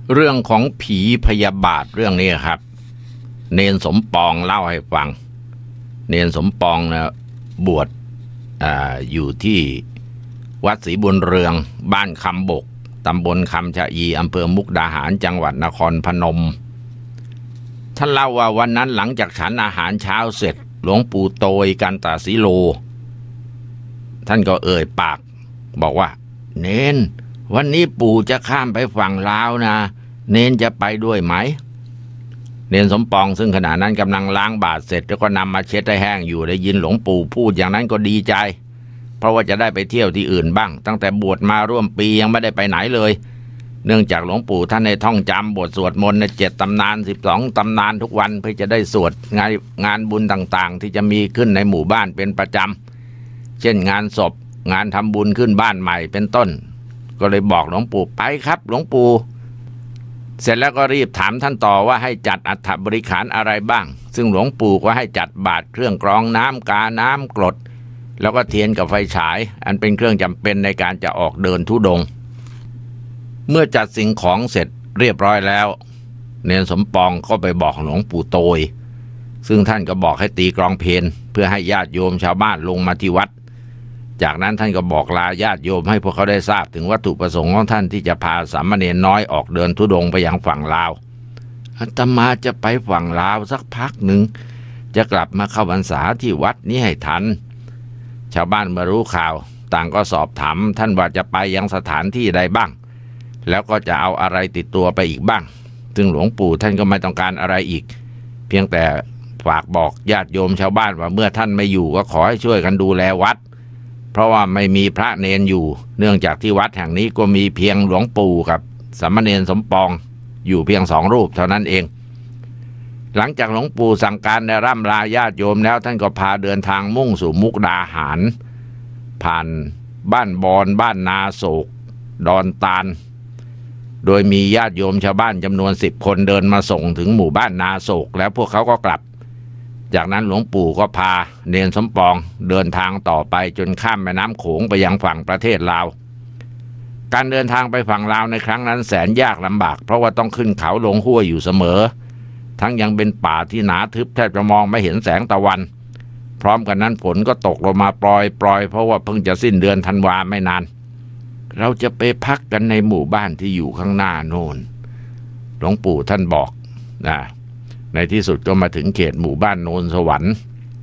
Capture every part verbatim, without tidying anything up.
เรื่องของผีพยาบาทเรื่องนี้ครับเนนสมปองเล่าให้ฟังเนนสมปองนะบวช อ, อยู่ที่วัดศรีบุญเรืองบ้านคำบกตำบลคำชะอีอำเภอมุกดาหารจังหวัดนครพนมท่านเล่าว่าวันนั้นหลังจากฉันอาหารเช้าเสร็จหลวงปู่โตยกันตศิโลท่านก็เอ่ยปากบอกว่าเนนวันนี้ปู่จะข้ามไปฝั่งลาวนะเนนจะไปด้วยไหมเนนสมปองซึ่งขณะนั้นกำลังล้างบาตรเสร็จแล้วก็นำมาเช็ดให้แห้งอยู่ได้ยินหลวงปู่พูดอย่างนั้นก็ดีใจเพราะว่าจะได้ไปเที่ยวที่อื่นบ้างตั้งแต่บวชมาร่วมปียังไม่ได้ไปไหนเลยเนื่องจากหลวงปู่ท่านในท่องจำบทสวดมนต์ในเจ็ดตำนานสิบสองตำนานทุกวันเพื่อจะได้สวดงานงานบุญต่างๆที่จะมีขึ้นในหมู่บ้านเป็นประจำเช่นงานศพงานทำบุญขึ้นบ้านใหม่เป็นต้นก็เลยบอกหลวงปู่ไปครับหลวงปู่เสร็จแล้วก็รีบถามท่านต่อว่าให้จัดอัฐบริขารอะไรบ้างซึ่งหลวงปู่ก็ให้จัดบาตรเครื่องกรองน้ำกาน้ำกรดแล้วก็เทียนกับไฟฉายอันเป็นเครื่องจำเป็นในการจะออกเดินธุดงค์เมื่อจัดสิ่งของเสร็จเรียบร้อยแล้วเนนสมปองก็ไปบอกหลวงปู่โตยซึ่งท่านก็บอกให้ตีกลองเพลนเพื่อให้ญาติโยมชาวบ้านลงมาที่วัดจากนั้นท่านก็บอกลาญาติโยมให้พวกเขาได้ทราบถึงวัตถุประสงค์ของท่านที่จะพาสามเณรน้อยออกเดินธุดงค์ไปยังฝั่งลาวอาตมาจะไปฝั่งลาวสักพักหนึ่งจะกลับมาเข้าพรรษาที่วัดนี้ให้ทันชาวบ้านเมื่อรู้ข่าวต่างก็สอบถามท่านว่าจะไปยังสถานที่ใดบ้างแล้วก็จะเอาอะไรติดตัวไปอีกบ้างซึ่งหลวงปู่ท่านก็ไม่ต้องการอะไรอีกเพียงแต่ฝากบอกญาติโยมชาวบ้านว่าเมื่อท่านไม่อยู่ก็ขอให้ช่วยกันดูแลวัดเพราะว่าไม่มีพระเนนอยู่เนื่องจากที่วัดแห่งนี้ก็มีเพียงหลวงปู่กับสามเณรสมปองอยู่เพียงสองรูปเท่านั้นเองหลังจากหลวงปู่สั่งการได้ร่ำลาญาติโยมแล้วท่านก็พาเดินทางมุ่งสู่มุกดาหารผ่านบ้านบอนบ้านนาโศกดอนตาลโดยมีญาติโยมชาวบ้านจำนวนสิบคนเดินมาส่งถึงหมู่บ้านนาโศกแล้วพวกเขาก็กลับจากนั้นหลวงปู่ก็พาเนนสมปองเดินทางต่อไปจนข้ามแม่น้ำโขงไปยังฝั่งประเทศลาวการเดินทางไปฝั่งลาวในครั้งนั้นแสนยากลำบากเพราะว่าต้องขึ้นเขาลงห้วยอยู่เสมอทั้งยังเป็นป่าที่หนาทึบแทบจะมองไม่เห็นแสงตะวันพร้อมกันนั้นฝนก็ตกลงมาปล่อยปล่อยเพราะว่าเพิ่งจะสิ้นเดือนธันวาไม่นานเราจะไปพักกันในหมู่บ้านที่อยู่ข้างหน้าโน่นหลวงปู่ท่านบอกนะในที่สุดก็มาถึงเขตหมู่บ้านโนนสวรรค์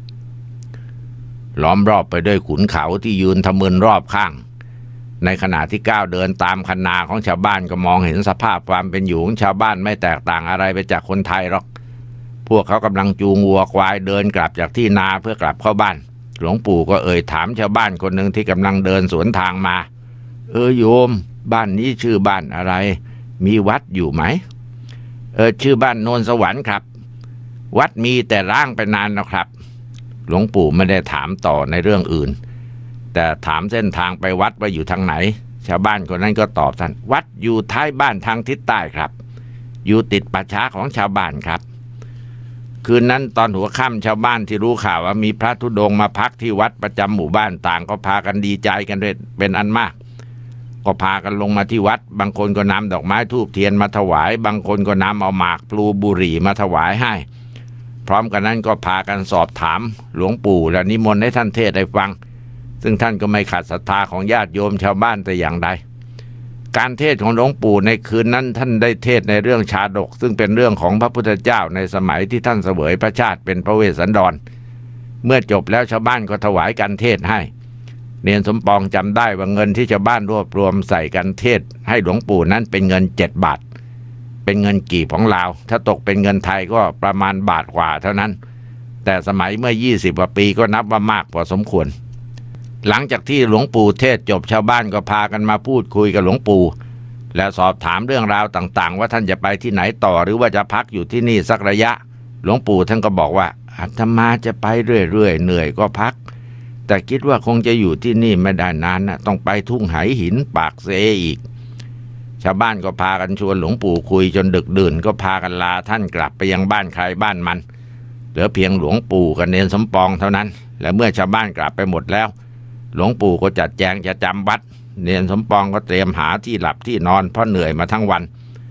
ล้อมรอบไปด้วยขุนเขาที่ยืนทะมึนรอบข้างในขณะที่ก้าวเดินตามคันนาของชาวบ้านก็มองเห็นสภาพความเป็นอยู่ของชาวบ้านไม่แตกต่างอะไรไปจากคนไทยหรอกพวกเขากำลังจูงวัวควายเดินกลับจากที่นาเพื่อกลับเข้าบ้านหลวงปู่ก็เอ่ยถามชาวบ้านคนหนึ่งที่กำลังเดินสวนทางมาเออโยมบ้านนี้ชื่อบ้านอะไรมีวัดอยู่ไหมเออชื่อบ้านโนนสวรรค์ครับวัดมีแต่ร้างไปนานแล้วครับหลวงปู่ไม่ได้ถามต่อในเรื่องอื่นแต่ถามเส้นทางไปวัดว่าอยู่ทางไหนชาวบ้านคนนั้นก็ตอบท่านวัดอยู่ท้ายบ้านทางทิศใต้ครับอยู่ติดป่าช้าของชาวบ้านครับคืนนั้นตอนหัวค่ำชาวบ้านที่รู้ข่าวว่ามีพระธุดงค์มาพักที่วัดประจำหมู่บ้านต่างก็พากันดีใจกันเป็นอันมากก็พากันลงมาที่วัดบางคนก็นำดอกไม้ธูปเทียนมาถวายบางคนก็นำเอาหมากพลูบุหรี่มาถวายให้พร้อมกันนั้นก็พากันสอบถามหลวงปู่และนิมนต์ให้ท่านเทศน์ให้ฟังซึ่งท่านก็ไม่ขัดศรัทธาของญาติโยมชาวบ้านแต่อย่างใดการเทศน์ของหลวงปู่ในคืนนั้นท่านได้เทศน์ในเรื่องชาดกซึ่งเป็นเรื่องของพระพุทธเจ้าในสมัยที่ท่านเสวยพระชาติเป็นพระเวสสันดรเมื่อจบแล้วชาวบ้านก็ถวายการเทศน์ให้เนนสมปองจำได้ว่าเงินที่ชาวบ้านรวบรวมใส่กันเทศให้หลวงปู่นั้นเป็นเงินเจ็ดบาทเป็นเงินกีบของลาวถ้าตกเป็นเงินไทยก็ประมาณบาทกว่าเท่านั้นแต่สมัยเมื่อยี่สิบกว่าปีก็นับว่ามากพอสมควรหลังจากที่หลวงปู่เทศจบชาวบ้านก็พากันมาพูดคุยกับหลวงปู่และสอบถามเรื่องราวต่างๆว่าท่านจะไปที่ไหนต่อหรือว่าจะพักอยู่ที่นี่สักระยะหลวงปู่ท่านก็บอกว่าอาตมาจะไปเรื่อยๆเหนื่อยก็พักแต่คิดว่าคงจะอยู่ที่นี่ไม่ได้นานนะต้องไปทุ่งไหหินปากเซอีกชาวบ้านก็พากันชวนหลวงปู่คุยจนดึกดื่นก็พากันลาท่านกลับไปยังบ้านใครบ้านมันเหลือเพียงหลวงปู่กับเนนสมปองเท่านั้นและเมื่อชาวบ้านกลับไปหมดแล้วหลวงปู่ก็จัดแจงจะจำวัดเนนสมปองก็เตรียมหาที่หลับที่นอนเพราะเหนื่อยมาทั้งวัน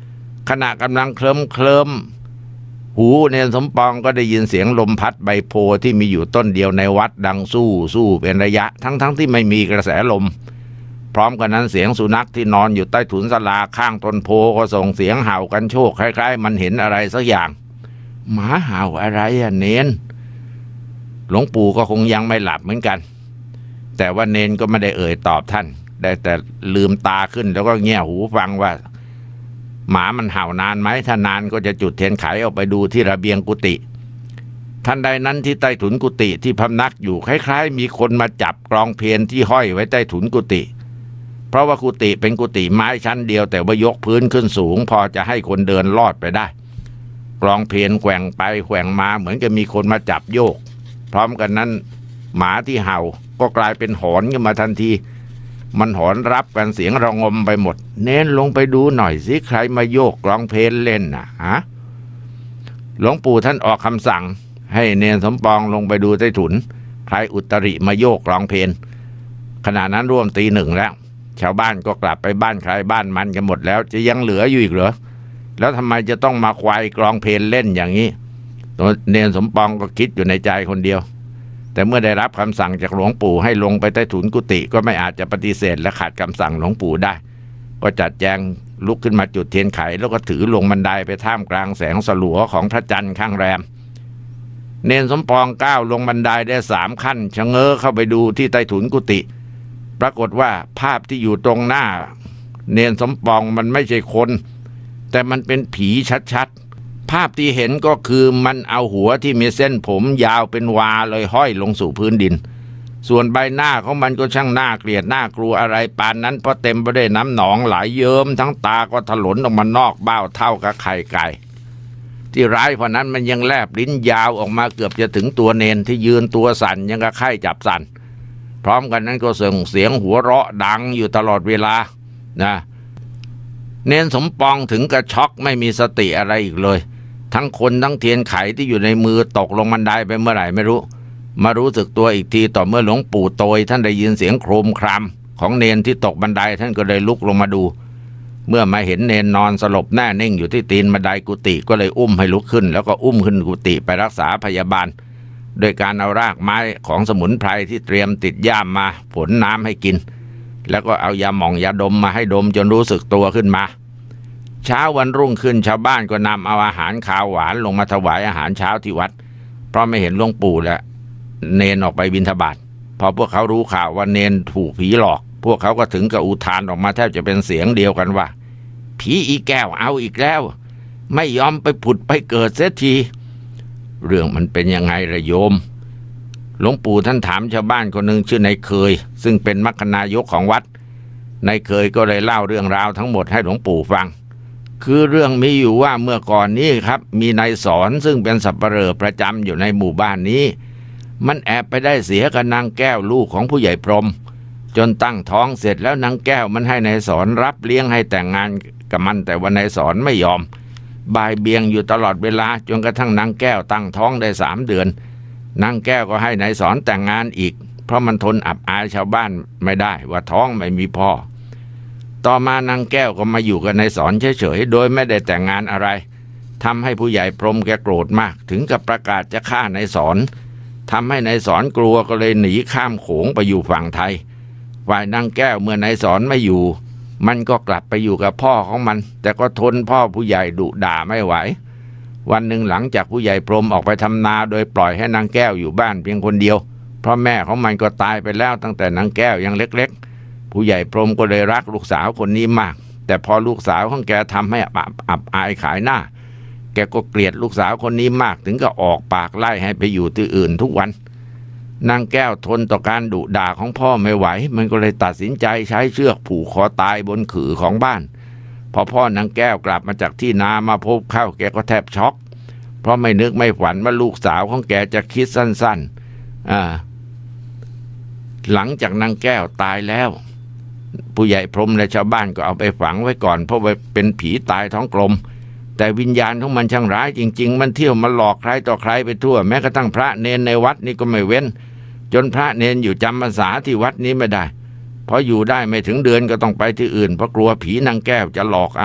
ขณะกำลังเคลิ้มเคลิ้มหูเนนสมปองก็ได้ยินเสียงลมพัดใบโพที่มีอยู่ต้นเดียวในวัดดังสู้สู้เป็นระยะทั้งๆ ท, ที่ไม่มีกระแสลมพร้อมกันนั้นเสียงสุนัขที่นอนอยู่ใต้ถุนศาลาข้างต้นโพก็ส่งเสียงเห่ากันโชคคล้ายๆมันเห็นอะไรสักอย่างหมาเห่าอะไรอะเนนหลวงปู่ก็คงยังไม่หลับเหมือนกันแต่ว่าเนนก็ไม่ได้เอ่ยตอบท่านได้แต่ลืมตาขึ้นแล้วก็เงี่ยหูฟังว่าหมามันเห่านานไหมถ้านานก็จะจุดเทียนไขออกไปดูที่ระเบียงกุฏิทันใดนั้นที่ใต้ถุนกุฏิที่พำนักอยู่คล้ายๆมีคนมาจับกรองเพลที่ห้อยไว้ใต้ถุนกุฏิเพราะว่ากุฏิเป็นกุฏิไม้ชั้นเดียวแต่ว่ายกพื้นขึ้นสูงพอจะให้คนเดินลอดไปได้กรองเพลแกว่งไปแกว่งมาเหมือนกับมีคนมาจับโยกพร้อมกันนั้นหมาที่เห่าก็กลายเป็นหอนขึ้นมาทันทีมันหอนรับกันเสียงระงมไปหมดเน้นลงไปดูหน่อยสิใครมาโยกกลองเพลเล่นน่ะฮะหลวงปู่ท่านออกคำสั่งให้เนนสมปองลงไปดูใต้ถุนใครอุตริมาโยกกลองเพลขณะนั้นร่วมตีหนึ่งแล้วชาวบ้านก็กลับไปบ้านใครบ้านมันกันหมดแล้วจะยังเหลืออยู่อีกเหรอแล้วทำไมจะต้องมาควายกลองเพลเล่นอย่างนี้ตัวเนนสมปองก็คิดอยู่ในใจคนเดียวแต่เมื่อได้รับคำสั่งจากหลวงปู่ให้ลงไปใต้ถุนกุฏิก็ไม่อาจจะปฏิเสธและขัดคำสั่งหลวงปู่ได้ก็จัดแจงลุกขึ้นมาจุดเทียนไขแล้วก็ถือลงบันไดไปท่ามกลางแสงสลัวของพระจันทร์ข้างแรมเนนสมปองก้าวลงบันไดได้สามขั้นชะเง้อเข้าไปดูที่ใต้ถุนกุฏิปรากฏว่าภาพที่อยู่ตรงหน้าเนนสมปองมันไม่ใช่คนแต่มันเป็นผีชัดๆภาพที่เห็นก็คือมันเอาหัวที่มีเส้นผมยาวเป็นวาเลยห้อยลงสู่พื้นดินส่วนใบหน้าของมันก็ช่างน่าเกลียดน่ากลัวอะไรปานนั้นเพราะเต็มไปด้วยน้ำหนองไหลเยิ้มทั้งตาก็ถลนออกมานอกเบ้าเท่ากับไข่ไก่ที่ร้ายเพราะนั้นมันยังแลบลิ้นยาวออกมาเกือบจะถึงตัวเนนที่ยืนตัวสั่นยังกับไข้จับสั่นพร้อมกันนั้นก็ส่งเสียงหัวเราะดังอยู่ตลอดเวลานะเนนสมปองถึงกับช็อกไม่มีสติอะไรอีกเลยทั้งคนทั้งเทียนไขที่อยู่ในมือตกลงบันไดไปเมื่อไหร่ไม่รู้มารู้สึกตัวอีกทีต่อเมื่อหลวงปู่โตยท่านได้ยินเสียงโครมครามของเนนที่ตกบันไดท่านก็เลยลุกลงมาดูเมื่อมาเห็นเนนนอนสลบแน่นิ่งอยู่ที่ตีนบันไดกุฏิก็เลยอุ้มให้ลุกขึ้นแล้วก็อุ้มขึ้นกุฏิไปรักษาพยาบาลโดยการเอารากไม้ของสมุนไพรที่เตรียมติดย่ามมาผลน้ำให้กินแล้วก็เอายาหม่องยาดมมาให้ดมจนรู้สึกตัวขึ้นมาเช้าวันรุ่งขึ้นชาวบ้านก็นำเอาอาหารคาวหวานลงมาถวายอาหารเช้าที่วัดเพราะไม่เห็นหลวงปู่และเนนออกไปบิณฑบาตพอพวกเขารู้ข่าวว่าเนนถูกผีหลอกพวกเขาก็ถึงกับอุทานออกมาแทบจะเป็นเสียงเดียวกันว่าผีอีแก้วเอาอีกแล้วไม่ยอมไปผุดไปเกิดเสียทีเรื่องมันเป็นยังไงระโยมหลวงปู่ท่านถามชาวบ้านคนหนึ่งชื่อนายเคยซึ่งเป็นมัคคณายกของวัดนายเคยก็เลยเล่าเรื่องราวทั้งหมดให้หลวงปู่ฟังคือเรื่องมีอยู่ว่าเมื่อก่อนนี้ครับมีนายสอนซึ่งเป็นสับปะเหร่อประจำอยู่ในหมู่บ้านนี้มันแอบไปได้เสียกับนางแก้วลูกของผู้ใหญ่พรหมจนตั้งท้องเสร็จแล้วนางแก้วมันให้นายสอนรับเลี้ยงให้แต่งงานกับมันแต่ว่านายสอนไม่ยอมบ่ายเบียงอยู่ตลอดเวลาจนกระทั่งนางแก้วตั้งท้องได้สามเดือนนางแก้วก็ให้นายสอนแต่งงานอีกเพราะมันทนอับอายชาวบ้านไม่ได้ว่าท้องไม่มีพ่อต่อมานางแก้วก็มาอยู่กับนายสอนเฉยๆโดยไม่ได้แต่งงานอะไรทำให้ผู้ใหญ่พรหมแกโกรธมากถึงกับประกาศจะฆ่านายสอนทำให้นายสอนกลัวก็เลยหนีข้ามโขงไปอยู่ฝั่งไทยฝ่ายนางแก้วเมื่อนายสอนไม่อยู่มันก็กลับไปอยู่กับพ่อของมันแต่ก็ทนพ่อผู้ใหญ่ดุด่าไม่ไหววันหนึ่งหลังจากผู้ใหญ่พรหมออกไปทำนาโดยปล่อยให้นางแก้วอยู่บ้านเพียงคนเดียวเพราะแม่ของมันก็ตายไปแล้วตั้งแต่นางแก้วยังเล็กๆผู้ใหญ่พรหมก็เลยรักลูกสาวคนนี้มากแต่พอลูกสาวของแกทำให้อับอับอายขายหน้าแกก็เกลียดลูกสาวคนนี้มากถึงก็ออกปากไล่ให้ไปอยู่ที่อื่นทุกวันนางแก้วทนต่อการดุด่าของพ่อไม่ไหวมันก็เลยตัดสินใจใช้เชือกผูกคอตายบนขื่อของบ้านพอพ่อนางแก้วกลับมาจากที่นามาพบเข้าแกก็แทบช็อกเพราะไม่นึกไม่ฝันว่าลูกสาวของแกจะคิดสั้นๆอ่าหลังจากนางแก้วตายแล้วผู้ใหญ่พรหมและชาวบ้านก็เอาไปฝังไว้ก่อนเพราะว่าเป็นผีตายท้องกลมแต่วิญญาณของมันช่างร้ายจริงๆมันเที่ยวมาหลอกใครต่อใครไปทั่วแม้กระทั่งพระเนนในวัดนี่ก็ไม่เว้นจนพระเนนอยู่จำพรรษาที่วัดนี้ไม่ได้พออยู่ได้ไม่ถึงเดือนก็ต้องไปที่อื่นเพราะกลัวผีนางแก้วจะหลอกเอา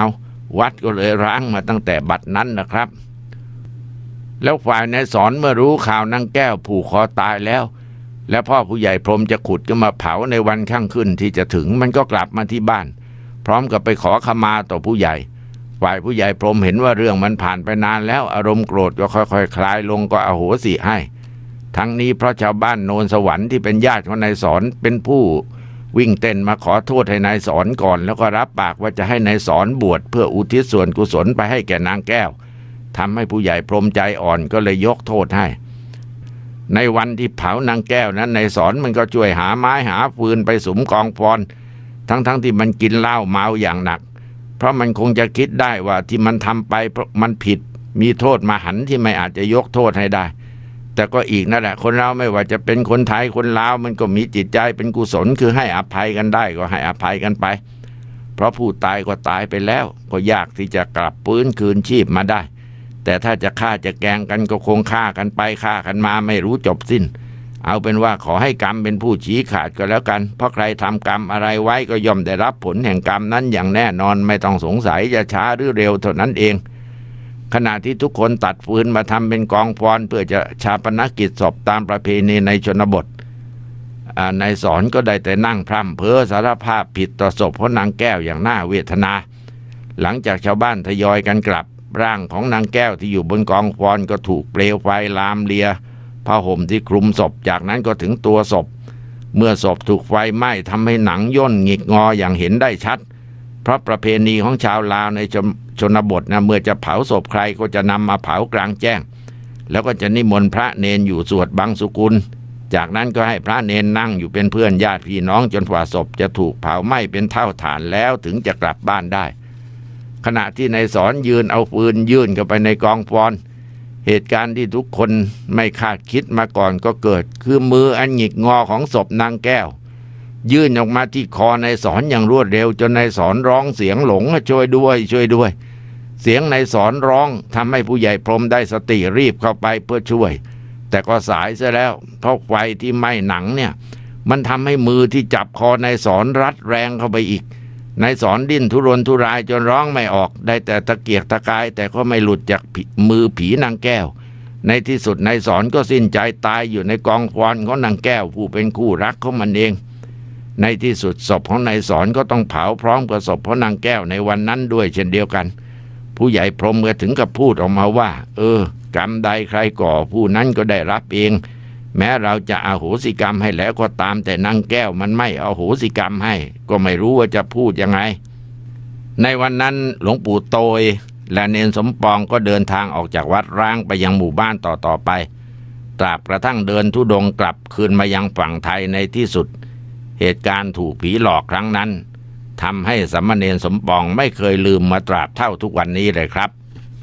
วัดก็เลยร้างมาตั้งแต่บัดนั้นนะครับแล้วฝ่ายนายสอนเมื่อรู้ข่าวนางแก้วผูกคอตายแล้วและพ่อผู้ใหญ่พรหมจะขุดก็มาเผาในวันข้างขึ้นที่จะถึงมันก็กลับมาที่บ้านพร้อมกับไปขอขมาต่อผู้ใหญ่ฝ่ายผู้ใหญ่พรหมเห็นว่าเรื่องมันผ่านไปนานแล้วอารมณ์โกรธก็ค่อยๆ ค, คลายลงก็อโหสิให้ทั้งนี้เพราะชาวบ้านโนนสวรรค์ที่เป็นญาติของนายสอนเป็นผู้วิ่งเต้นมาขอโทษให้นายสอนก่อนแล้วก็รับปากว่าจะให้นายสอนบวชเพื่ออุทิศส่วนกุศลไปให้แก่นางแก้วทำให้ผู้ใหญ่พรหมใจอ่อนก็เลยยกโทษให้ในวันที่เผานางแก้วนั้นนายสอนมันก็ช่วยหาไม้หาฟืนไปสุมกองฟอนทั้งๆ ท, ที่มันกินเหล้าเมาอย่างหนักเพราะมันคงจะคิดได้ว่าที่มันทำไปเพราะมันผิดมีโทษมหันต์ที่ไม่อาจจะยกโทษให้ได้แต่ก็อีกนั่นแหละคนเราไม่ว่าจะเป็นคนไทยคนลาวมันก็มีจิตใจเป็นกุศลคือให้อภัยกันได้ก็ให้อภัยกันไปเพราะผู้ตายก็ตายไปแล้วก็ยากที่จะกลับฟื้นคืนชีพมาได้แต่ถ้าจะฆ่าจะแกล้งกันก็คงฆ่ากันไปฆ่ากันมาไม่รู้จบสิ้นเอาเป็นว่าขอให้กรรมเป็นผู้ชี้ขาดก็แล้วกันเพราะใครทำกรรมอะไรไว้ก็ย่อมได้รับผลแห่งกรรมนั้นอย่างแน่นอนไม่ต้องสงสัยจะช้าหรือเร็วเท่านั้นเองขณะที่ทุกคนตัดฟืนมาทำเป็นกองฟอนเพื่อจะชาปนกิจศพตามประเพณีในชนบทนายสอนก็ได้แต่นั่งพร่ำเพ้อสารภาพผิดต่อศพของนางแก้วอย่างน่าเวทนาหลังจากชาวบ้านทยอยกันกลับร่างของนางแก้วที่อยู่บนกองฟอนก็ถูกเปลวไฟลามเลียผ้าห่มที่คลุมศพจากนั้นก็ถึงตัวศพเมื่อศพถูกไฟไหม้ทำให้หนังย่นหงิกงออย่างเห็นได้ชัดเพราะประเพณีของชาวลาวในชนบทนะเมื่อจะเผาศพใครก็จะนำมาเผากลางแจ้งแล้วก็จะนิมนต์พระเนนอยู่สวดบังสุกุลจากนั้นก็ให้พระเนนนั่งอยู่เป็นเพื่อนญาติพี่น้องจนกว่าศพจะถูกเผาไหม้เป็นเท่าฐานแล้วถึงจะกลับบ้านได้ขณะที่นายสอนยืนเอาปืนยื่นเข้าไปในกองฟอนเหตุการณ์ที่ทุกคนไม่คาดคิดมาก่อนก็เกิดคือมืออันหงิกงอของศพนางแก้วยื่นออกมาที่คอนายสอนอย่างรวดเร็วจนนายสอนร้องเสียงหลงช่วยด้วยช่วยด้วยเสียงนายสอนร้องทำให้ผู้ใหญ่พรหมได้สติรีบเข้าไปเพื่อช่วยแต่ก็สายซะแล้วเพราะไฟที่ไหม้หนังเนี่ยมันทำให้มือที่จับคอนายสอนรัดแรงเข้าไปอีกนายสอนดิ้นทุรนทุรายจนร้องไม่ออกได้แต่ตะเกียกตะกายแต่ก็ไม่หลุดจากมือผีนางแก้วในที่สุดนายสอนก็สิ้นใจตายอยู่ในกองฟอนของนางแก้วผู้เป็นคู่รักของมันเองในที่สุดศพของนายสอนก็ต้องเผาพร้อมกับศพของนางแก้วในวันนั้นด้วยเช่นเดียวกันผู้ใหญ่พรหมก็ถึงกับพูดออกมาว่าเออกรรมใดใครก่อผู้นั้นก็ได้รับเองแม้เราจะอโหสิกรรมให้แล้วก็ตามแต่นางแก้วมันไม่อโหสิกรรมให้ก็ไม่รู้ว่าจะพูดยังไงในวันนั้นหลวงปู่โตยและเนนสมปองก็เดินทางออกจากวัดร้างไปยังหมู่บ้านต่อๆไปตราบกระทั่งเดินธุดงค์กลับคืนมายังฝั่งไทยในที่สุดเหตุการณ์ถูกผีหลอกครั้งนั้นทำให้สามเณรสมปองไม่เคยลืมมาตราบเท่าทุกวันนี้เลยครับ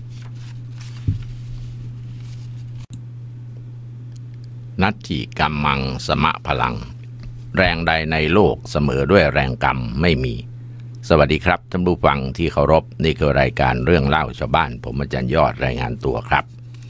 นัตถิกัมมังสมะพลังแรงใดในโลกเสมอด้วยแรงกรรมไม่มีสวัสดีครับท่านผู้ฟังที่เคารพนี่คือรายการเรื่องเล่าชาวบ้านผมอาจารย์ยอดรายงานตัวครับ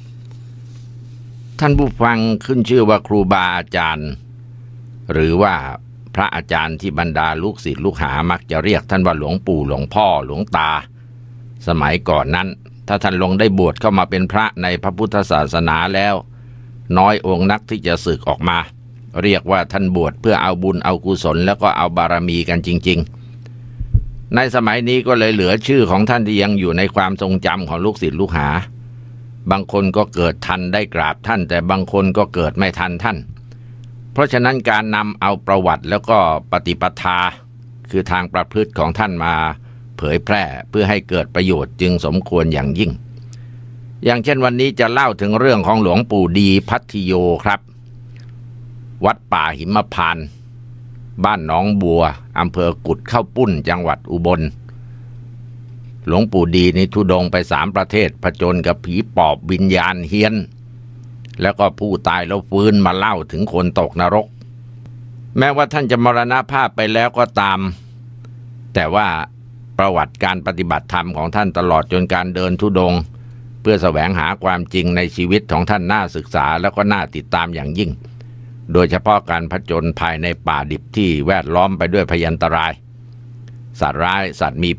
ท่านผู้ฟังขึ้นชื่อว่าครูบาอาจารย์หรือว่าพระอาจารย์ที่บรรดาลูกศิษย์ลูกหามักจะเรียกท่านว่าหลวงปู่หลวงพ่อหลวงตาสมัยก่อนนั้นถ้าท่านลงได้บวชเข้ามาเป็นพระในพระพุทธศาสนาแล้วน้อยองค์นักที่จะสึกออกมาเรียกว่าท่านบวชเพื่อเอาบุญเอากุศลแล้วก็เอาบารมีกันจริงๆในสมัยนี้ก็เลยเหลือชื่อของท่านที่ยังอยู่ในความทรงจำของลูกศิษย์ลูกหาบางคนก็เกิดทันได้กราบท่านแต่บางคนก็เกิดไม่ทันท่านเพราะฉะนั้นการนำเอาประวัติแล้วก็ปฏิปทาคือทางประพฤติของท่านมาเผยแพร่เพื่อให้เกิดประโยชน์จึงสมควรอย่างยิ่งอย่างเช่นวันนี้จะเล่าถึงเรื่องของหลวงปู่ดีพัทธิโยครับวัดป่าหิมพานต์บ้านหนองบัวอำเภอกุดเข้าปุ้นจังหวัดอุบลหลวงปู่ดีนี่ธุดงค์ไปสามประเทศผจญกับผีปอบวิญญาณเฮี้ยนแล้วก็ผู้ตายแล้วฟื้นมาเล่าถึงคนตกนรกแม้ว่าท่านจะมรณภาพไปแล้วก็ตามแต่ว่าประวัติการปฏิบัติธรรมของท่านตลอดจนการเดินธุดงค์เพื่อแสวงหาความจริงในชีวิตของท่านน่าศึกษาแล้วก็น่าติดตามอย่างยิ่งโดยเฉพาะการผจญภายในป่าดิบที่แวดล้อมไปด้วยพยันตรายสัตว์ร้ายสัตว์มีพิษ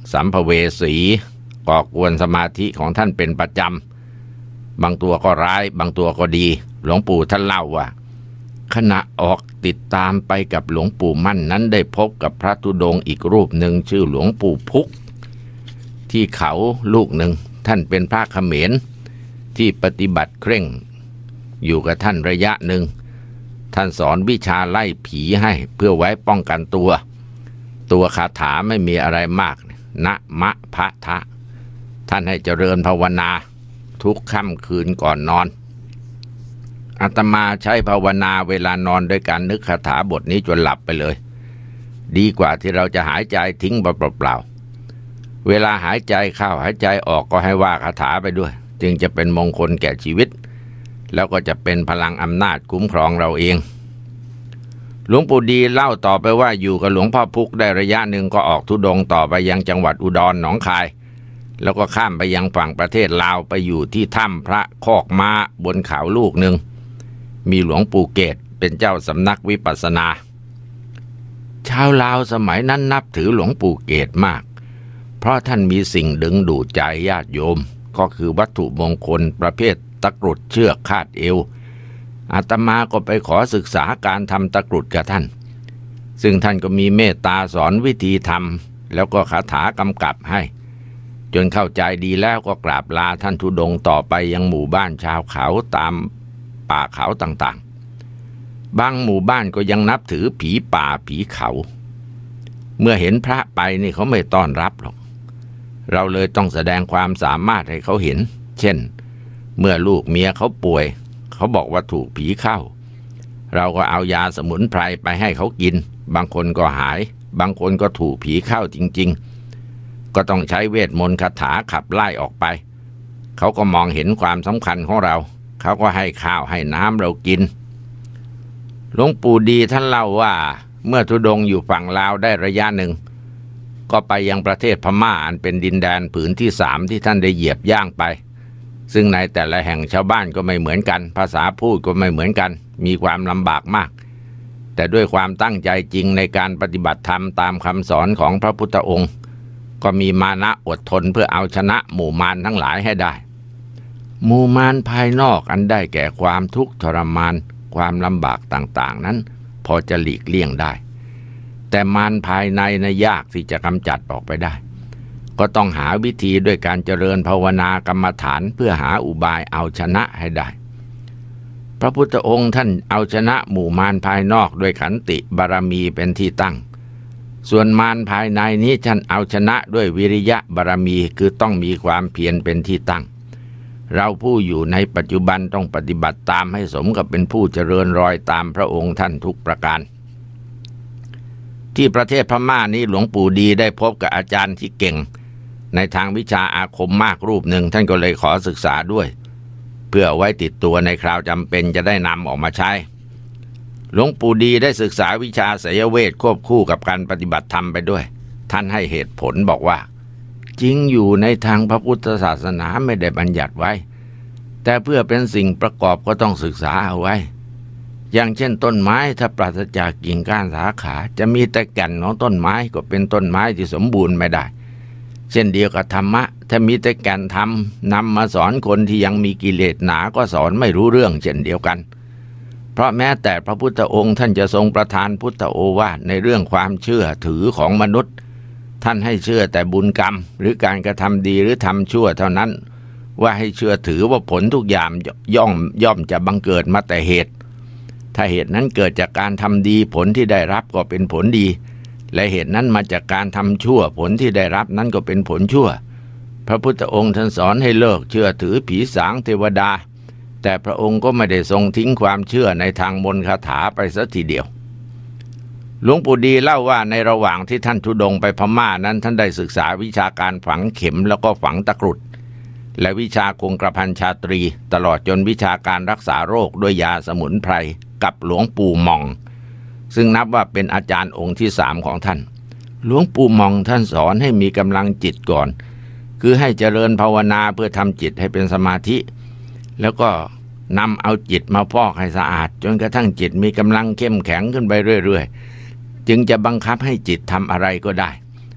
สัมภเวสีก่อกวนสมาธิของท่านเป็นประจำบางตัวก็ร้ายบางตัวก็ดีหลวงปู่ท่านเล่าว่าขณะออกติดตามไปกับหลวงปู่มั่นนั้นได้พบกับพระธุดงค์อีกรูปหนึ่งชื่อหลวงปู่พุกที่เขาลูกหนึ่งท่านเป็นพระเขมรที่ปฏิบัติเคร่งอยู่กับท่านระยะหนึ่งท่านสอนวิชาไล่ผีให้เพื่อไว้ป้องกันตัวตัวคาถาไม่มีอะไรมากนะมะพะทะท่านให้เจริญภาวนาทุกค่ำคืนก่อนนอนอาตมาใช้ภาวนาเวลานอนด้วยการนึกคาถาบทนี้จนหลับไปเลยดีกว่าที่เราจะหายใจทิ้งเปล่าๆเวลาหายใจเข้าหายใจออกก็ให้ว่าคาถาไปด้วยจึงจะเป็นมงคลแก่ชีวิตแล้วก็จะเป็นพลังอำนาจคุ้มครองเราเองหลวงปู่ดีเล่าต่อไปว่าอยู่กับหลวงพ่อพุกได้ระยะหนึ่งก็ออกธุดงค์ต่อไปยังจังหวัดอุดรหนองคายแล้วก็ข้ามไปยังฝั่งประเทศลาวไปอยู่ที่ถ้ำพระคอกม้าบนเขาลูกหนึ่งมีหลวงปู่เกศเป็นเจ้าสำนักวิปัสสนาชาวลาวสมัยนั้นนับถือหลวงปู่เกศมากเพราะท่านมีสิ่งดึงดูดใจญาติโยมก็คือวัตถุมงคลประเภทตะกรุดเชือกคาดเอวอาตมาก็ไปขอศึกษาการทำตะกรุดกับท่านซึ่งท่านก็มีเมตตาสอนวิธีทำแล้วก็คาถากำกับให้จนเข้าใจดีแล้วก็กราบลาท่านธุดงค์ต่อไปยังหมู่บ้านชาวเขาตามป่าเขาต่างๆบางหมู่บ้านก็ยังนับถือผีป่าผีเขาเมื่อเห็นพระไปนี่เขาไม่ต้อนรับหรอกเราเลยต้องแสดงความสามารถให้เขาเห็นเช่นเมื่อลูกเมียเขาป่วยเขาบอกว่าถูกผีเข้าเราก็เอายาสมุนไพรไปให้เขากินบางคนก็หายบางคนก็ถูกผีเข้าจริงๆก็ต้องใช้เวทมนต์คาถาขับไล่ออกไปเขาก็มองเห็นความสำคัญของเราเขาก็ให้ข้าวให้น้ำเรากินหลวงปู่ดีท่านเล่าว่าเมื่อธุดงค์อยู่ฝั่งลาวได้ระยะหนึ่งก็ไปยังประเทศพม่าอันเป็นดินแดนผืนที่สามที่ท่านได้เหยียบย่างไปซึ่งในแต่ละแห่งชาวบ้านก็ไม่เหมือนกันภาษาพูดก็ไม่เหมือนกันมีความลำบากมากแต่ด้วยความตั้งใจจริงในการปฏิบัติธรรมตามคำสอนของพระพุทธองค์ก็มีมานะอดทนเพื่อเอาชนะหมู่มารทั้งหลายให้ได้หมู่มารภายนอกอันได้แก่ความทุกข์ทรมานความลำบากต่างๆนั้นพอจะหลีกเลี่ยงได้แต่มารภายในน่ะยากที่จะกำจัดออกไปได้ก็ต้องหาวิธีด้วยการเจริญภาวนากรรมฐานเพื่อหาอุบายเอาชนะให้ได้พระพุทธองค์ท่านเอาชนะหมู่มารภายนอกด้วยขันติบารมีเป็นที่ตั้งส่วนมารภายในนี้ท่านเอาชนะด้วยวิริยะบารมีคือต้องมีความเพียรเป็นที่ตั้งเราผู้อยู่ในปัจจุบันต้องปฏิบัติตามให้สมกับเป็นผู้เจริญรอยตามพระองค์ท่านทุกประการที่ประเทศพม่านี้หลวงปู่ดีได้พบกับอาจารย์ที่เก่งในทางวิชาอาคมมากรูปหนึ่งท่านก็เลยขอศึกษาด้วยเพื่อไว้ติดตัวในคราวจำเป็นจะได้นำออกมาใช้หลวงปู่ดีได้ศึกษาวิชาไสยเวทควบคู่กับการปฏิบัติธรรมไปด้วยท่านให้เหตุผลบอกว่าจริงอยู่ในทางพระพุทธศาสนาไม่ได้บัญญัติไว้แต่เพื่อเป็นสิ่งประกอบก็ต้องศึกษาเอาไว้อย่างเช่นต้นไม้ถ้าปราศจากกิ่งก้านสาขาจะมีแต่แก่นของต้นไม้ก็เป็นต้นไม้ที่สมบูรณ์ไม่ได้เช่นเดียวกับธรรมะถ้ามีแต่แก่นธรรมนำมาสอนคนที่ยังมีกิเลสหนาก็สอนไม่รู้เรื่องเช่นเดียวกันเพราะแม้แต่พระพุทธองค์ท่านจะทรงประทานพุทธโอวาทในเรื่องความเชื่อถือของมนุษย์ท่านให้เชื่อแต่บุญกรรมหรือการกระทำดีหรือทำชั่วเท่านั้นว่าให้เชื่อถือว่าผลทุกอย่างย่อมย่อมจะบังเกิดมาแต่เหตุถ้าเหตุนั้นเกิดจากการทำดีผลที่ได้รับก็เป็นผลดีและเหตุนั้นมาจากการทำชั่วผลที่ได้รับนั้นก็เป็นผลชั่วพระพุทธองค์ท่านสอนให้เลิกเชื่อถือผีสางเทวดาแต่พระองค์ก็ไม่ได้ทรงทิ้งความเชื่อในทางมนต์คาถาไปซะทีเดียวหลวงปู่ดีเล่าว่าในระหว่างที่ท่านธุดงค์ไปพม่านั้นท่านได้ศึกษาวิชาการฝังเข็มแล้วก็ฝังตะกรุดและวิชาคงกระพันชาตรีตลอดจนวิชาการรักษาโรคด้วยยาสมุนไพรกับหลวงปู่หม่องซึ่งนับว่าเป็นอาจารย์องค์ที่สามของท่านหลวงปู่หม่องท่านสอนให้มีกำลังจิตก่อนคือให้เจริญภาวนาเพื่อทำจิตให้เป็นสมาธิแล้วก็นำเอาจิตมาพอกให้สะอาดจนกระทั่งจิตมีกำลังเข้มแข็งขึ้นไปเรื่อยๆจึงจะบังคับให้จิตทำอะไรก็ได้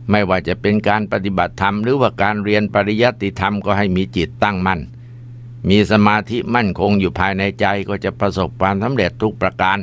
ไม่ว่าจะเป็นการปฏิบัติธรรมหรือว่าการเรียนปริยัติธรรมก็ให้มีจิตตั้งมั่นมีสมาธิมั่นคงอยู่ภายในใจก็จะประสบความสำเร็จทุกประการ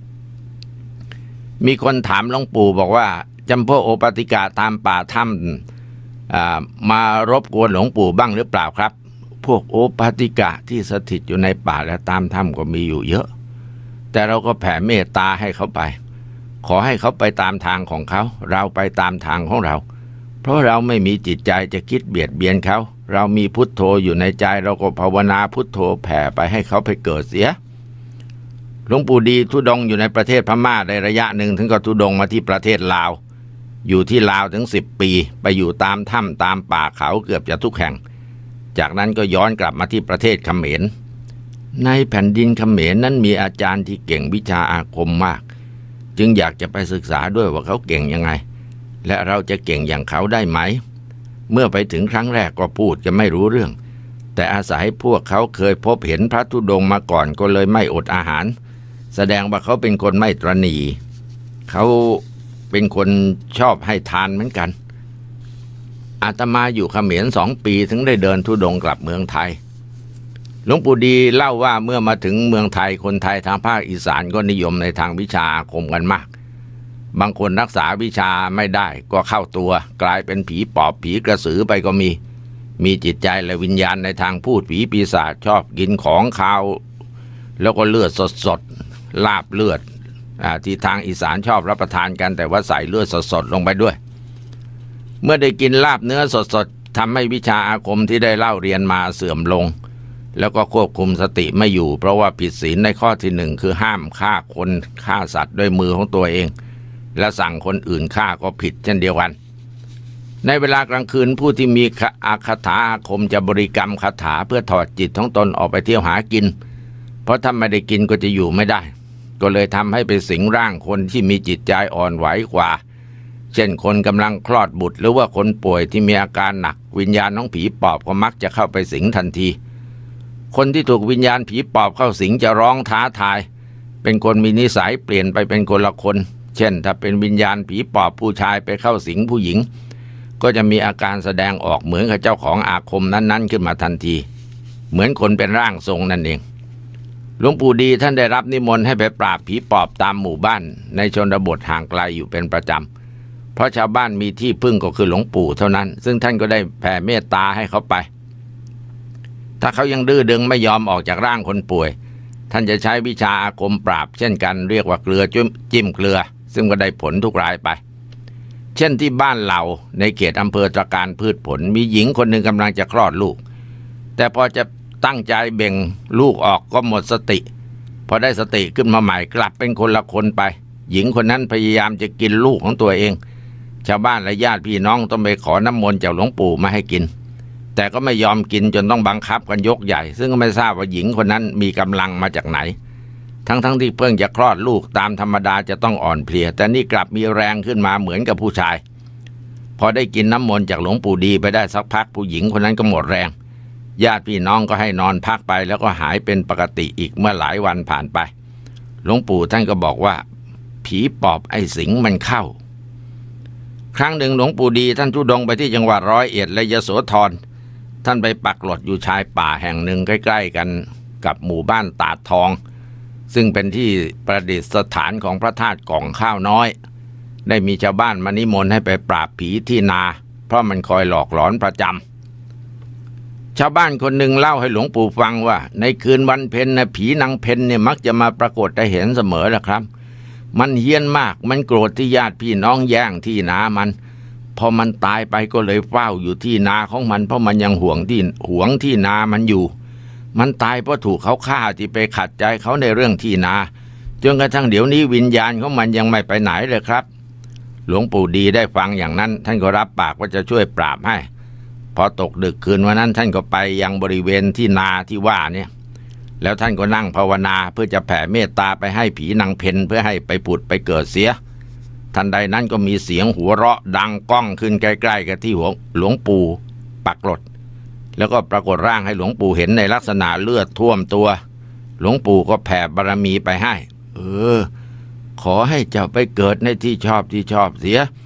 มีคนถามหลวงปู่บอกว่าจำพวกโอปติกะตามป่าถ้ำมารบกวนหลวงปู่บ้างหรือเปล่าครับพวกโอปติกะที่สถิตอยู่ในป่าและตามถ้ำก็มีอยู่เยอะแต่เราก็แผ่เมตตาให้เขาไปขอให้เขาไปตามทางของเขาเราไปตามทางของเราเพราะเราไม่มีจิตใจจะคิดเบียดเบียนเขาเรามีพุทโธอยู่ในใจเราก็ภาวนาพุทโธแผ่ไปให้เขาไปเกิดเสียหลวงปู่ดีทุดงอยู่ในประเทศพม่าในระยะหนึ่งถึงก็ทุดงมาที่ประเทศลาวอยู่ที่ลาวถึงสิบปีไปอยู่ตามถ้ำตามป่าเขาเกือบจะทุกแห่งจากนั้นก็ย้อนกลับมาที่ประเทศเขมรในแผ่นดินเขมรนั้นมีอาจารย์ที่เก่งวิชาอาคมมากจึงอยากจะไปศึกษาด้วยว่าเขาเก่งยังไงและเราจะเก่งอย่างเขาได้ไหมเมื่อไปถึงครั้งแรกก็พูดจะไม่รู้เรื่องแต่อาศัยพวกเขาเคยพบเห็นพระธุดงค์มาก่อนก็เลยไม่อดอาหารแสดงว่าเขาเป็นคนไม่ตระหนี่เขาเป็นคนชอบให้ทานเหมือนกันอาตมาอยู่เขมรสองปีถึงได้เดินธุดงค์กลับเมืองไทยหลวงปู่ดีเล่าว่าเมื่อมาถึงเมืองไทยคนไทยทางภาคอีสานก็นิยมในทางวิชาอาคมกันมากบางคนรักษาวิชาไม่ได้ก็เข้าตัวกลายเป็นผีปอบผีกระสือไปก็มีมีจิตใจและวิญญาณในทางพูดผีปีศาจชอบกินของคาวแล้วก็เลือดสดๆลาบเลือดที่ทางอีสานชอบรับประทานกันแต่ว่าใส่เลือดสดๆลงไปด้วยเมื่อได้กินลาบเนื้อสดๆทำให้วิชาอาคมที่ได้เล่าเรียนมาเสื่อมลงแล้วก็ควบคุมสติไม่อยู่เพราะว่าผิดศีลในข้อที่หนึ่งคือห้ามฆ่าคนฆ่าสัตว์ด้วยมือของตัวเองและสั่งคนอื่นฆ่าก็ผิดเช่นเดียวกันในเวลากลางคืนผู้ที่มีอาคาถาอาคมจะบริกรรมคาถาเพื่อถอดจิตของตนออกไปเที่ยวหากินเพราะถ้าไม่ได้กินก็จะอยู่ไม่ได้ก็เลยทำให้ไปสิงร่างคนที่มีจิตใจอ่อนไหวกว่าเช่นคนกำลังคลอดบุตรหรือว่าคนป่วยที่มีอาการหนักวิญญาณของผีปอบก็มักจะเข้าไปสิงทันทีคนที่ถูกวิญญาณผีปอบเข้าสิงจะร้องท้าทายเป็นคนมีนิสัยเปลี่ยนไปเป็นคนละคนเช่นถ้าเป็นวิญญาณผีปอบผู้ชายไปเข้าสิงผู้หญิงก็จะมีอาการแสดงออกเหมือนกับเจ้าของอาคมนั้นๆขึ้นมาทันทีเหมือนคนเป็นร่างทรงนั่นเองหลวงปู่ดีท่านได้รับนิมนต์ให้ไปปราบผีปอบตามหมู่บ้านในชนบทห่างไกลอยู่เป็นประจำเพราะชาวบ้านมีที่พึ่งก็คือหลวงปู่เท่านั้นซึ่งท่านก็ได้แผ่เมตตาให้เขาไปถ้าเขายังดื้อดึงไม่ยอมออกจากร่างคนป่วยท่านจะใช้วิชาอาคมปราบเช่นกันเรียกว่าเกลือจิ้มเกลือซึ่งก็ได้ผลทุกรายไปเช่นที่บ้านเราในเขตอำเภอตระการพืชผลมีหญิงคนหนึ่งกำลังจะคลอดลูกแต่พอจะตั้งใจเบ่งลูกออกก็หมดสติพอได้สติขึ้นมาใหม่กลับเป็นคนละคนไปหญิงคนนั้นพยายามจะกินลูกของตัวเองชาวบ้านและญาติพี่น้องต้องไปขอน้ำมนต์จากหลวงปู่มาให้กินแต่ก็ไม่ยอมกินจนต้องบังคับกันยกใหญ่ซึ่งก็ไม่ทราบว่าหญิงคนนั้นมีกำลังมาจากไหนทั้งๆ ท, ที่เพิ่งจะคลอดลูกตามธรรมดาจะต้องอ่อนเพลียแต่นี่กลับมีแรงขึ้นมาเหมือนกับผู้ชายพอได้กินน้ำมนต์จากหลวงปู่ดีไปได้สักพักผู้หญิงคนนั้นก็หมดแรงญาติพี่น้องก็ให้นอนพักไปแล้วก็หายเป็นปกติอีกเมื่อหลายวันผ่านไปหลวงปู่ท่านก็บอกว่าผีปอบไอ้สิงมันเข้าครั้งหนึ่งหลวงปู่ดีท่านธุดงค์ไปที่จังหวัดร้อยเอ็ดและยโสธรท่านไปปักหลดอยู่ชายป่าแห่งหนึ่งใกล้ๆกันกับหมู่บ้านตาดทองซึ่งเป็นที่ประดิษฐานของพระธาตุก่องข้าวน้อยได้มีชาวบ้านมานิมนต์ให้ไปปราบผีที่นาเพราะมันคอยหลอกหลอนประจำชาวบ้านคนหนึ่งเล่าให้หลวงปู่ฟังว่าในคืนวันเพ็ญนะผีนางเพ็ญเนี่ยมักจะมาปรากฏให้เห็นเสมอแหละครับมันเฮี้ยนมากมันโกรธที่ญาติพี่น้องแย่งที่นามันพอมันตายไปก็เลยเฝ้าอยู่ที่นาของมันเพราะมันยังห่วงที่ห่วงที่นามันอยู่มันตายเพราะถูกเขาฆ่าที่ไปขัดใจเขาในเรื่องที่นาจนกระทั่งเดี๋ยวนี้วิญญาณของมันยังไม่ไปไหนเลยครับหลวงปู่ดีได้ฟังอย่างนั้นท่านก็รับปากว่าจะช่วยปราบให้พอตกดึกคืนวันนั้นท่านก็ไปยังบริเวณที่นาที่ว่าเนี่ยแล้วท่านก็นั่งภาวนาเพื่อจะแผ่เมตตาไปให้ผีนางเพ็ญเพื่อให้ไปผุดไปเกิดเสียทันใดนั้นก็มีเสียงหัวเราะดังก้องขึ้นใกล้ๆกับที่หัวหลวงปู่ปักหลดแล้วก็ปรากฏร่างให้หลวงปู่เห็นในลักษณะเลือดท่วมตัวหลวงปู่ก็แผ่บารมีไปให้เออขอให้เจ้าไปเกิดในที่ชอบที่ชอบเสีย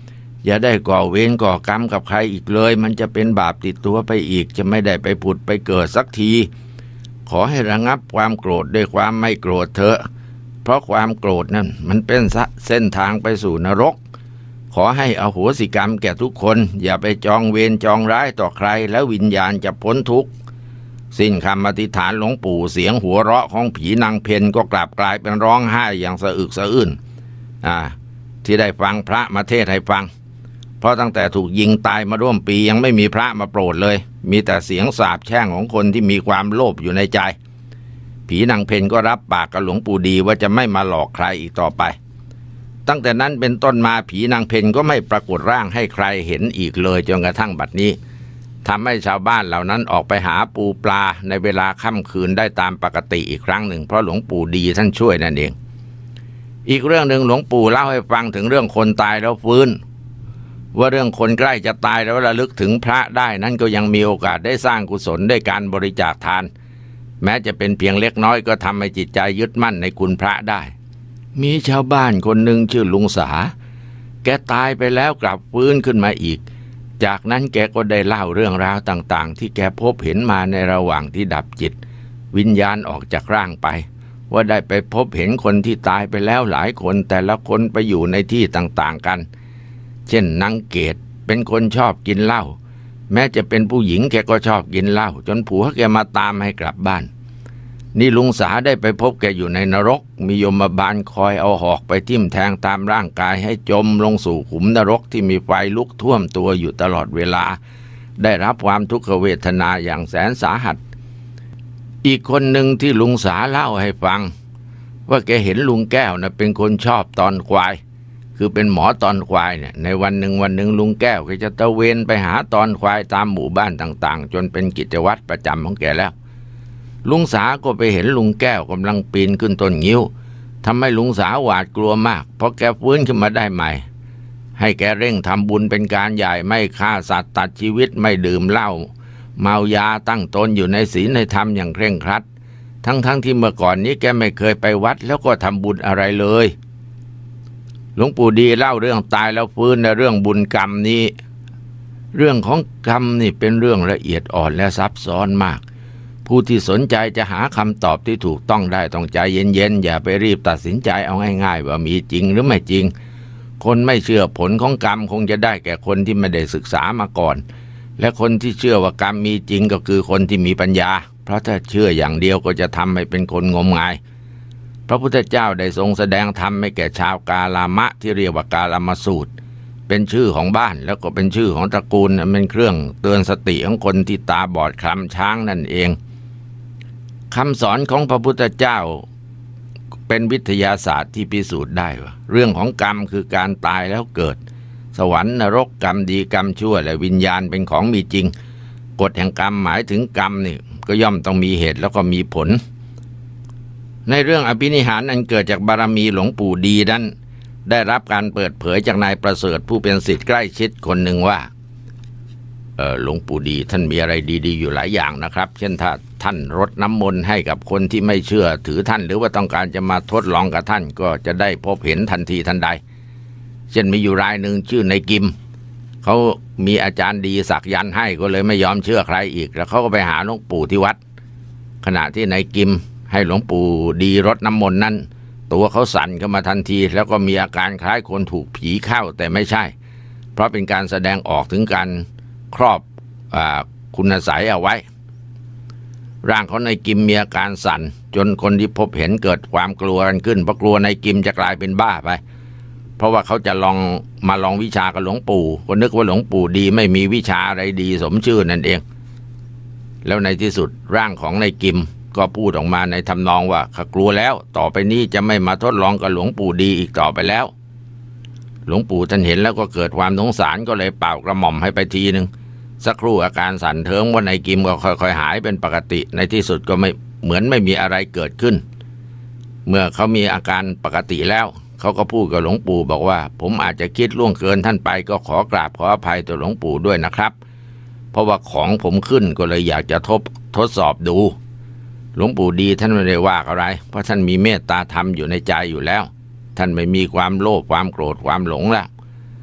อย่าได้ก่อเวรก่อกรรมกับใครอีกเลยมันจะเป็นบาปติดตัวไปอีกจะไม่ได้ไปผุดไปเกิดสักทีขอให้ระงับความโกรธด้วยความไม่โกรธเถอะเพราะความโกรธนั้นมันเป็นเส้นทางไปสู่นรกขอให้อโหสิกรรมแก่ทุกคนอย่าไปจองเวรจองร้ายต่อใครแล้ววิญญาณจะพ้นทุกข์สิ้นคำอธิษฐานหลวงปู่เสียงหัวเราะของผีนางเพนก็กลับกลายเป็นร้องไห้อย่างสะอึกสะอื้นอ่าที่ได้ฟังพระมาเทศให้ฟังเพราะตั้งแต่ถูกยิงตายมาร่วมปียังไม่มีพระมาโปรดเลยมีแต่เสียงสาปแช่งของคนที่มีความโลภอยู่ในใจผีนางเพนก็รับปากกับหลวงปู่ดีว่าจะไม่มาหลอกใครอีกต่อไปตั้งแต่นั้นเป็นต้นมาผีนางเพนก็ไม่ปรากฏร่างให้ใครเห็นอีกเลยจนกระทั่งบัดนี้ทำให้ชาวบ้านเหล่านั้นออกไปหาปูปลาในเวลาค่ำคืนได้ตามปกติอีกครั้งหนึ่งเพราะหลวงปู่ดีท่านช่วยนั่นเองอีกเรื่องหนึ่งหลวงปู่เล่าให้ฟังถึงเรื่องคนตายแล้วฟื้นว่าเรื่องคนใกล้จะตายแล้วระลึกถึงพระได้นั้นก็ยังมีโอกาสได้สร้างกุศลด้วยการบริจาคทานแม้จะเป็นเพียงเล็กน้อยก็ทำให้จิตใจยึดมั่นในคุณพระได้มีชาวบ้านคนหนึ่งชื่อลุงสาแกตายไปแล้วกลับฟื้นขึ้นมาอีกจากนั้นแกก็ได้เล่าเรื่องราวต่างๆที่แกพบเห็นมาในระหว่างที่ดับจิตวิญญาณออกจากร่างไปว่าได้ไปพบเห็นคนที่ตายไปแล้วหลายคนแต่ละคนไปอยู่ในที่ต่างๆกันเช่นนางเกตเป็นคนชอบกินเหล้าแม้จะเป็นผู้หญิงแกก็ชอบกินเหล้าจนผัวแกมาตามให้กลับบ้านนี่ลุงสาได้ไปพบแกอยู่ในนรกมียมบาลคอยเอาหอกไปทิ่มแทงตามร่างกายให้จมลงสู่ขุมนรกที่มีไฟลุกท่วมตัวอยู่ตลอดเวลาได้รับความทุกขเวทนาอย่างแสนสาหัสอีกคนหนึ่งที่ลุงสาเล่าให้ฟังว่าแกเห็นลุงแก้วนะเป็นคนชอบตอนควายคือเป็นหมอตอนควายเนี่ยในวันหนึ่งวันหนึ่งลุงแก้วก็จะตะเวนไปหาตอนควายตามหมู่บ้านต่างๆจนเป็นกิจวัตรประจำของแกแล้วลุงสาก็ไปเห็นลุงแก้วกำลังปีนขึ้นต้นงิ้วทำให้ลุงสาหวาดกลัวมากเพราะแกฟื้นขึ้นมาได้ใหม่ให้แกเร่งทำบุญเป็นการใหญ่ไม่ฆ่าสัตว์ตัดชีวิตไม่ดื่มเหล้าเมายาตั้งตนอยู่ในศีลในธรรมอย่างเคร่งครัดทั้งๆ ท, ที่เมื่อก่อนนี้แกไม่เคยไปวัดแล้วก็ทำบุญอะไรเลยหลวงปู่ดีเล่าเรื่องตายแล้วฟื้นในเรื่องบุญกรรมนี้เรื่องของกรรมนี่เป็นเรื่องละเอียดอ่อนและซับซ้อนมากผู้ที่สนใจจะหาคำตอบที่ถูกต้องได้ต้องใจเย็นๆอย่าไปรีบตัดสินใจเอาง่ายๆว่ามีจริงหรือไม่จริงคนไม่เชื่อผลของกรรมคงจะได้แก่คนที่ไม่ได้ศึกษามาก่อนและคนที่เชื่อว่ากรรมมีจริงก็คือคนที่มีปัญญาเพราะถ้าเชื่ออย่างเดียวก็จะทำให้เป็นคนงมงายพระพุทธเจ้าได้ทรงแสดงธรรมให้แก่ชาวกาลามะที่เรียกว่ากาลามสูตรเป็นชื่อของบ้านแล้วก็เป็นชื่อของตระกูลเป็นเครื่องเตือนสติของคนที่ตาบอดคลำช้างนั่นเองคำสอนของพระพุทธเจ้าเป็นวิทยาศาสตร์ที่พิสูจน์ได้ว่าเรื่องของกรรมคือการตายแล้วเกิดสวรรค์นรกกรรมดีกรรมชั่วและวิญญาณเป็นของมีจริงกฎแห่งกรรมหมายถึงกรรมนี่ก็ย่อมต้องมีเหตุแล้วก็มีผลในเรื่องอภินิหารอันเกิดจากบารมีหลวงปู่ดีนั้นได้รับการเปิดเผยจากนายประเสริฐผู้เป็นศิษย์ใกล้ชิดคนหนึ่งว่าเออหลวงปู่ดีท่านมีอะไรดีๆอยู่หลายอย่างนะครับเช่นถ้าท่านรดน้ำมนต์ให้กับคนที่ไม่เชื่อถือท่านหรือว่าต้องการจะมาทดลองกับท่านก็จะได้พบเห็นทันทีทันใดเช่นมีอยู่รายหนึ่งชื่อนายกิมเขามีอาจารย์ดีสักยันต์ให้ก็เลยไม่ยอมเชื่อใครอีกแล้วเขาก็ไปหาหลวงปู่ที่วัดขณะที่นายกิมให้หลวงปู่ดีรดน้ำมนต์นั้นตัวเขาสั่นขึ้นมาทันทีแล้วก็มีอาการคล้ายคนถูกผีเข้าแต่ไม่ใช่เพราะเป็นการแสดงออกถึงการครอบอคุณไสยเอาไว้ร่างของนายกิมมีอาการสั่นจนคนที่พบเห็นเกิดความกลัวกันขึ้นเพราะกลัวนายกิมจะกลายเป็นบ้าไปเพราะว่าเขาจะลองมาลองวิชากับหลวงปู่ก็นึกว่าหลวงปู่ดีไม่มีวิชาอะไรดีสมชื่อนั่นเองแล้วในที่สุดร่างของนายกิมก็พูดออกมาในทำนองว่าข้ากลัวแล้วต่อไปนี้จะไม่มาทดลองกับหลวงปู่ดีอีกต่อไปแล้วหลวงปู่ท่านเห็นแล้วก็เกิดความสงสารก็เลยเป่ากระหม่อมให้ไปทีนึงสักครู่อาการสั่นเทิงว่านายกิมก็ค่อยๆหายเป็นปกติในที่สุดก็ไม่เหมือนไม่มีอะไรเกิดขึ้นเมื่อเขามีอาการปกติแล้วเขาก็พูดกับหลวงปู่บอกว่าผมอาจจะคิดล่วงเกินท่านไปก็ขอกราบขออภัยต่อหลวงปู่ด้วยนะครับเพราะว่าของผมขึ้นก็เลยอยากจะทบทดสอบดูหลวงปู่ดีท่านไม่ได้ว่าอะไรเพราะท่านมีเมตตาธรรมอยู่ในใจอยู่แล้วท่านไม่มีความโลภความโกรธความหลงแล้ว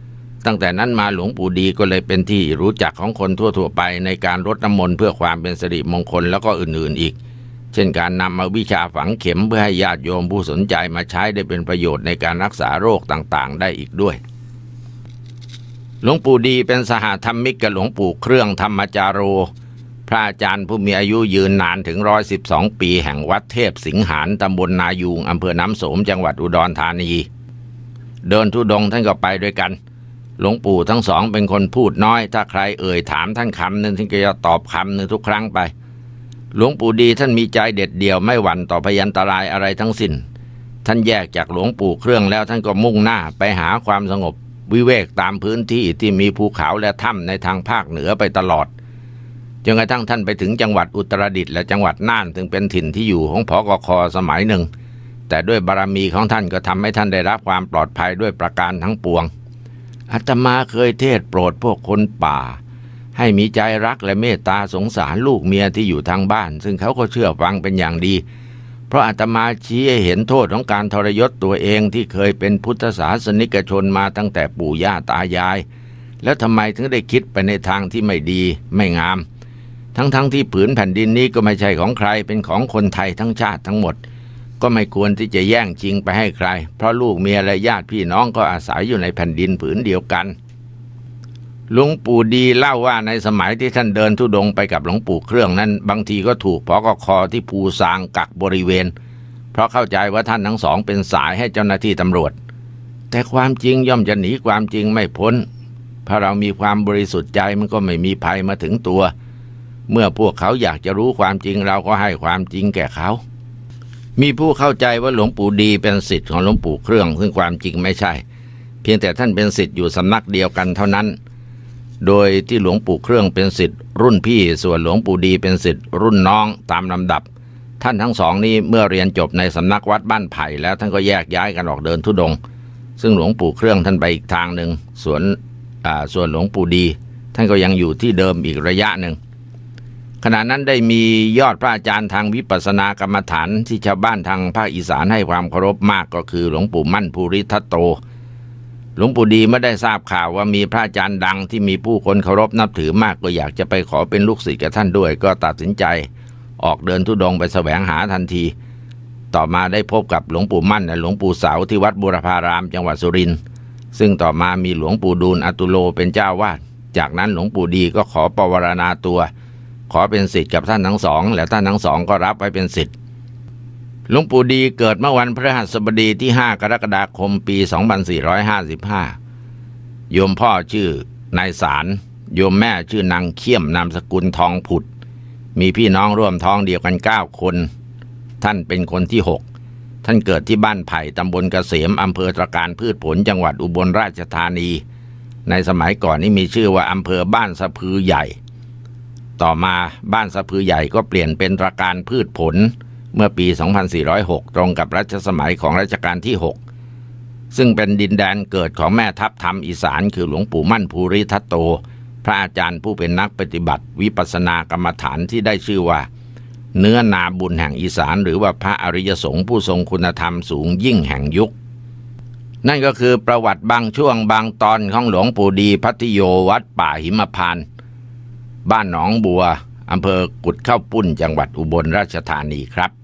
ตั้งแต่นั้นมาหลวงปู่ดีก็เลยเป็นที่รู้จักของคนทั่วๆไปในการรดน้ำมนต์เพื่อความเป็นสิริมงคลแล้วก็อื่นๆอีกเช่นการนำเอาวิชาฝังเข็มเพื่อให้ญาติโยมผู้สนใจมาใช้ได้เป็นประโยชน์ในการรักษาโรคต่างๆได้อีกด้วยหลวงปู่ดีเป็นสหธรรมิกกับหลวงปู่เครื่องธรรมจาโรพระอาจารย์ผู้มีอายุยืนนานถึงหนึ่งร้อยสิบสองปีแห่งวัดเทพสิงหานตำบลนายูงอำเภอน้ำโสมจังหวัดอุดรธานีเดินธุดงค์ท่านก็ไปด้วยกันหลวงปู่ทั้งสองเป็นคนพูดน้อยถ้าใครเอ่ยถามท่านคำหนึ่งท่านก็จะตอบคำหนึ่งทุกครั้งไปหลวงปู่ดีท่านมีใจเด็ดเดี่ยวไม่หวั่นต่อพยันตรายอะไรทั้งสิ้นท่านแยกจากหลวงปู่เครื่องแล้วท่านก็มุ่งหน้าไปหาความสงบวิเวกตามพื้นที่ที่มีภูเขาและถ้ำในทางภาคเหนือไปตลอดจนกระทั่งท่านไปถึงจังหวัดอุตรดิตถ์และจังหวัดน่านซึ่งเป็นถิ่นที่อยู่ของผกค.สมัยหนึ่งแต่ด้วยบารมีของท่านก็ทำให้ท่านได้รับความปลอดภัยด้วยประการทั้งปวงอาตมาเคยเทศโปรดพวกคนป่าให้มีใจรักและเมตตาสงสารลูกเมียที่อยู่ทางบ้านซึ่งเขาก็เชื่อฟังเป็นอย่างดีเพราะอาตมาชี้ให้เห็นโทษของการทรยศตัวเองที่เคยเป็นพุทธศาสนิกชนมาตั้งแต่ปู่ย่าตายายแล้วทำไมถึงได้คิดไปในทางที่ไม่ดีไม่งามทั้งๆ ท, ที่ผืนแผ่นดินนี้ก็ไม่ใช่ของใครเป็นของคนไทยทั้งชาติทั้งหมดก็ไม่ควรที่จะแย่งชิงไปให้ใครเพราะลูกเมียและญาติพี่น้องก็อาศัยอยู่ในแผ่นดินผืนเดียวกันหลวงปู่ดีเล่าว่าในสมัยที่ท่านเดินธุดงค์ไปกับหลวงปู่เครื่องนั้นบางทีก็ถูกผกค.ที่ภูซางกักบริเวณเพราะเข้าใจว่าท่านทั้งสองเป็นสายให้เจ้าหน้าที่ตำรวจแต่ความจริงย่อมจะหนีความจริงไม่พ้นเพราะเรามีความบริสุทธิ์ใจมันก็ไม่มีภัยมาถึงตัวเมื่อพวกเขาอยากจะรู้ความจริงเราก็ให้ความจริงแก่เขามีผู้เข้าใจว่าหลวงปู่ดีเป็นศิษย์ของหลวงปู่เครื่องซึ่งความจริงไม่ใช่เพียงแต่ท่านเป็นศิษย์อยู่สำนักเดียวกันเท่านั้นโดยที่หลวงปู่เครื่องเป็นศิษย์รุ่นพี่ส่วนหลวงปู่ดีเป็นศิษย์รุ่นน้องตามลำดับท่านทั้งสองนี้เมื่อเรียนจบในสำนักวัดบ้านไผ่แล้วท่านก็แยกย้ายกันออกเดินธุดงค์ซึ่งหลวงปู่เครื่องท่านไปอีกทางหนึ่งส่วนอ่าส่วนหลวงปู่ดีท่านก็ยังอยู่ที่เดิมอีกระยะหนึ่งขณะนั้นได้มียอดพระอาจารย์ทางวิปัสสนากรรมฐานที่ชาวบ้านทางภาคอีสานให้ความเคารพมากก็คือหลวงปู่มั่นภูริทัตโตหลวงปู่ดีเมื่อได้ทราบข่าวว่ามีพระอาจารย์ดังที่มีผู้คนเคารพนับถือมากก็อยากจะไปขอเป็นลูกศิษย์กับท่านด้วยก็ตัดสินใจออกเดินธุดงค์ไปแสวงหาทันทีต่อมาได้พบกับหลวงปู่มั่นและหลวงปู่เสาที่วัดบูรพารามจังหวัดสุรินทร์ซึ่งต่อมามีหลวงปู่ดูลย์อตุโลเป็นเจ้าวาดจากนั้นหลวงปู่ดีก็ขอปวารณาตัวขอเป็นศิษย์กับท่านทั้งสองและท่านทั้งสองก็รับไว้เป็นศิษย์หลวงปู่ดีเกิดเมื่อวันพฤหัสบดีที่ห้ากรกฎาคมปีสองพันสี่ร้อยห้าสิบห้าโยมพ่อชื่อนายสารโยมแม่ชื่อนางเขี้ยมนามสกุลทองผุดมีพี่น้องร่วมท้องเดียวกันเก้าคนท่านเป็นคนที่หกท่านเกิดที่บ้านไผ่ตำบลเกษมอำเภอตรการพืชผลจังหวัดอุบลราชธานีในสมัยก่อนนี้มีชื่อว่าอำเภอบ้านสะพือใหญ่ต่อมาบ้านสะพือใหญ่ก็เปลี่ยนเป็นตรการพืชผลเมื่อปีสองพันสี่ร้อยหกตรงกับรัชสมัยของรัชกาลที่หกซึ่งเป็นดินแดนเกิดของแม่ทัพธรรมอีสานคือหลวงปู่มั่นภูริทัตโตพระอาจารย์ผู้เป็นนักปฏิบัติวิปัสสนากรรมฐานที่ได้ชื่อว่าเนื้อนาบุญแห่งอีสานหรือว่าพระอริยสงฆ์ผู้ทรงคุณธรรมสูงยิ่งแห่งยุคนั่นก็คือประวัติบางช่วงบางตอนของหลวงปู่ดีพัทโยวัดป่าหิมพานต์บ้านหนองบัวอำเภอกุดข้าวปุ้นจังหวัดอุบลราชธานีครับ